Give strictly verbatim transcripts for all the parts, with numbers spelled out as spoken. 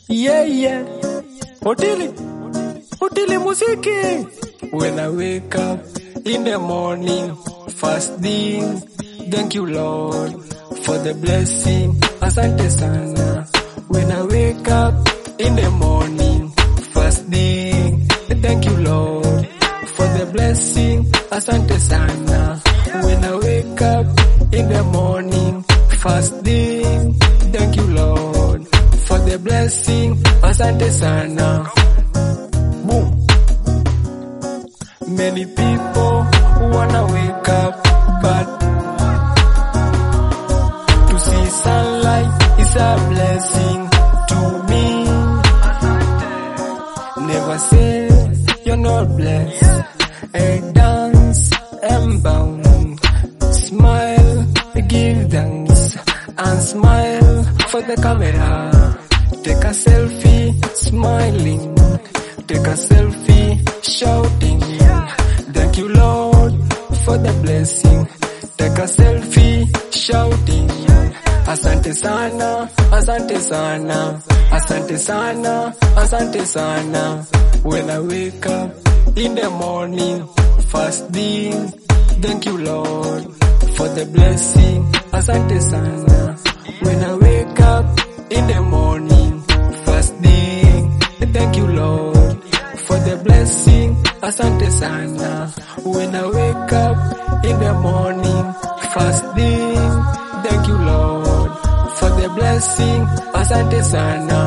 Yeah, yeah. Hoteli. Hoteli muziki. When I wake up in the morning, first thing, thank you Lord for the blessing. Asante sana. When I wake up in the morning, first thing, thank you Lord for the blessing. Asante sana. When I wake up in the morning, first thing, thank you Lord for the blessing. Asante sana. Boom. Many people wanna wake up, but to see sunlight is a blessing to me. Never say you're not blessed. Hey, dance and bound, smile, give thanks, and smile for the camera. Take a selfie, smiling. Take a selfie, shouting. Thank you Lord for the blessing. Take a selfie, shouting. Asante sana, asante sana, asante sana, asante sana. When I wake up in the morning, first thing, thank you Lord for the blessing. Asante sana. When I wake up in the morning, first thing, thank you Lord for the blessing. Asante sana. When I wake up in the morning, first thing, thank you Lord for the blessing. Asante sana.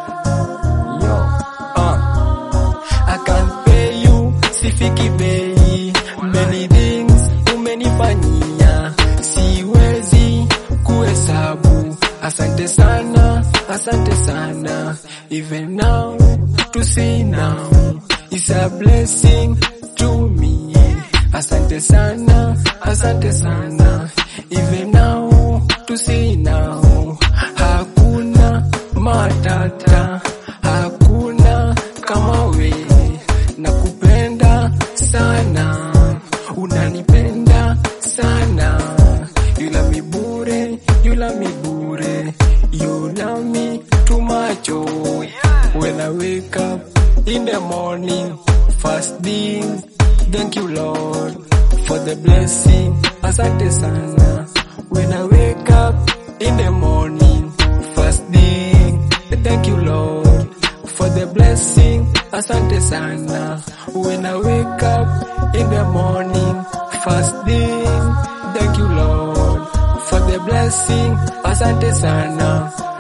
Yo, uh, I can't pay you, sifiki bei. Many things umenifanyia, siwezi kuhesabu. Asante sana, asante sana. Even now, to see now, it's a blessing to me. Asante sana, asante sana. Even now, to see now, hakuna matata, hakuna kama we. Nakupenda sana, unanipenda sana. You love me bure, you love me bure, you love me too much. Oh. When I wake up in the morning, first thing, thank you Lord for the blessing. Asante sana. When I wake up in the morning, first thing, thank you Lord for the blessing. Asante sana. When I wake up in the morning, first thing, thank you Lord for the blessing. Asante sana.